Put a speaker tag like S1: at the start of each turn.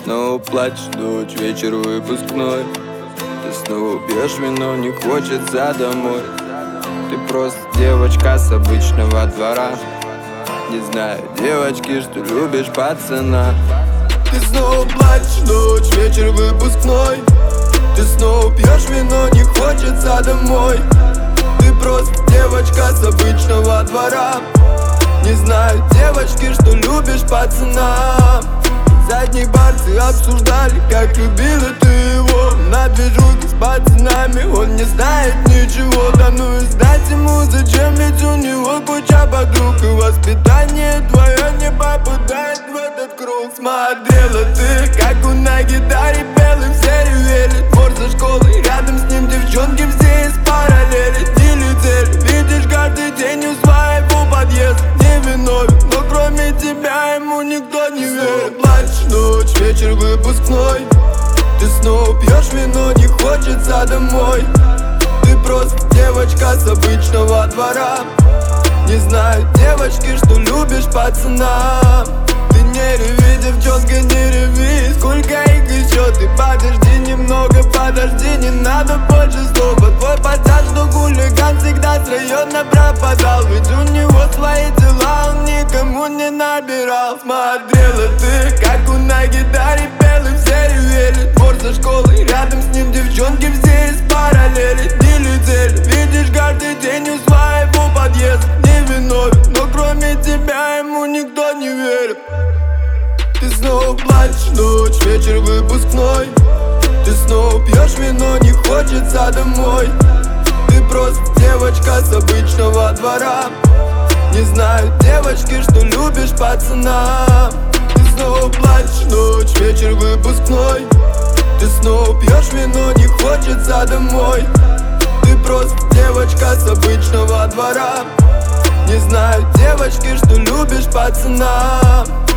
S1: снова плачешь, ночь, вечер выпускной. Ты снова пьешь вино, не хочется домой. Ты просто девочка с обычного двора. Не знаю, девочки, что любишь пацана. Ты снова плачешь, ночь, вечер выпускной. Ты снова пьешь вино, не хочется домой. Ты просто девочка с обычного двора. Не знаю, девочки, что любишь пацана. Задний бар ты обсуждали, как любила ты его. На движухе с пацанами он не знает ничего. Да ну и сдать ему зачем, ведь у него куча подруг. И воспитание твое не попадает в этот круг. Смотрела ты, как он на гитаре пел, и все ревели. Двор за школой, рядом с ним девчонки все из параллели. Дили цель, видишь каждый день у своего подъезда. Не виновен, но кроме тебя ему никто не верит. Плачешь, ночь, вечер выпускной. Ты снова пьешь вино, не хочется домой. Ты просто девочка с обычного двора. Не знаю, девочки, что любишь пацана. Ты не реви, девчонка, не реви. Сколько их еще, ты подожди немного, подожди. Не надо больше слова. Твой пацан, что хулиган, всегда с района пропадал. Ведь у него свои дела, он никому не набирал. Смотрела ты, как он на гитаре пел, и все ревели. Двор за школой, рядом с ним девчонки все из параллели. Дили цель, видишь каждый день у своего подъезда. Не виновен, но кроме тебя ему никто не верит. Ты снова плачешь, ночь, вечер выпускной. Ты снова пьешь вино, не хочется домой. Ты просто девочка с обычного двора. Не знаю, девочки, что любишь пацана. Ты снова плачешь, ночь, вечер выпускной. Ты снова пьешь вино, не хочется домой. Ты просто девочка с обычного двора. Не знаю, девочки, что любишь пацана.